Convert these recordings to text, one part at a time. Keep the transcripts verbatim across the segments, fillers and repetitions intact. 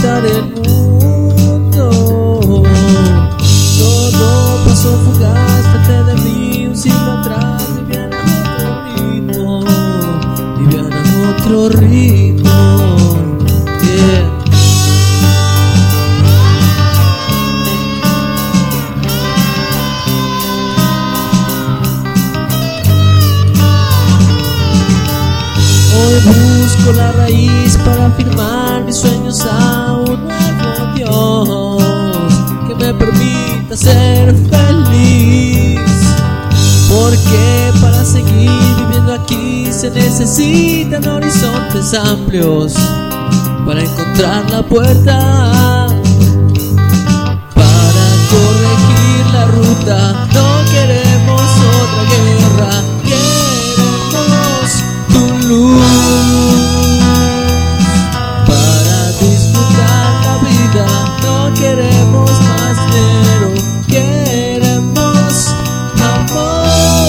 conquistar el mundo. Todo pasó fugaz frente de mí un siglo atrás. Vivían a otro ritmo, vivían a otro ritmo. Yeah. Hoy busco la raíz para firmar mis sueños a un nuevo Dios que me permita ser feliz, porque para seguir viviendo aquí se necesitan horizontes amplios para encontrar la puerta, para corregir la ruta. No queremos otra guerra, queremos tu luz para disfrutar la vida. No queremos más dinero, queremos amor.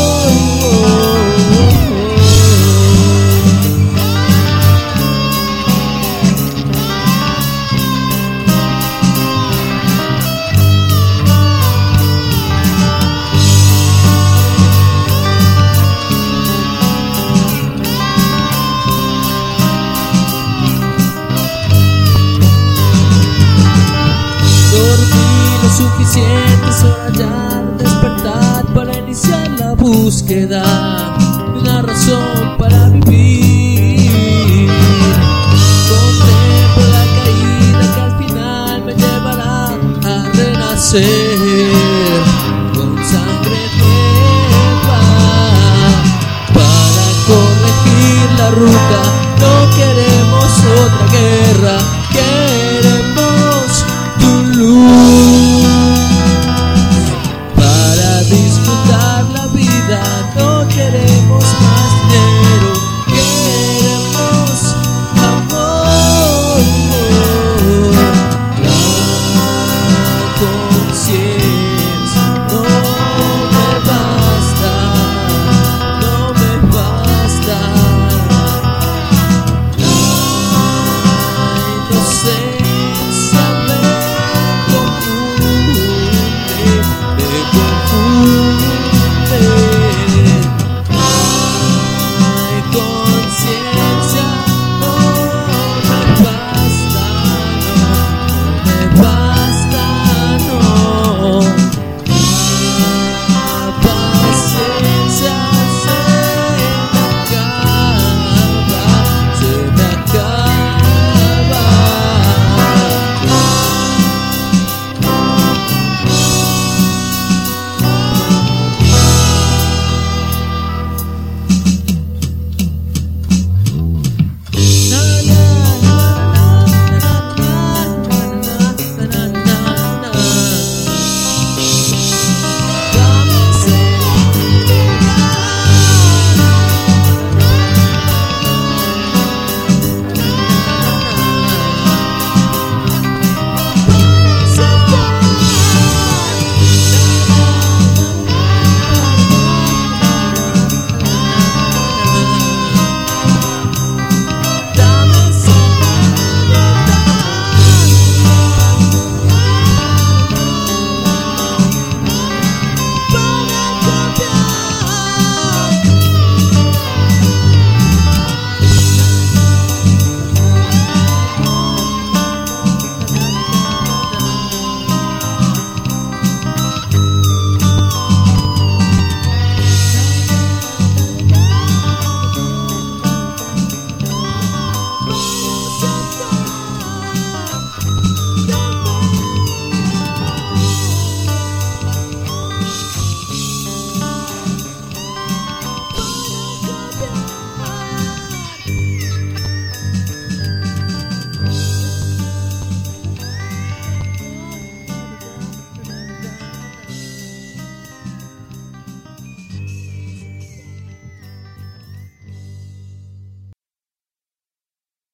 Dormí lo suficiente, es hora ya de despertar para iniciar la búsqueda de una razón para vivir. Contemplo la caída que al final me llevará a renacer con sangre nueva para corregir la ruta. No queremos otra guerra.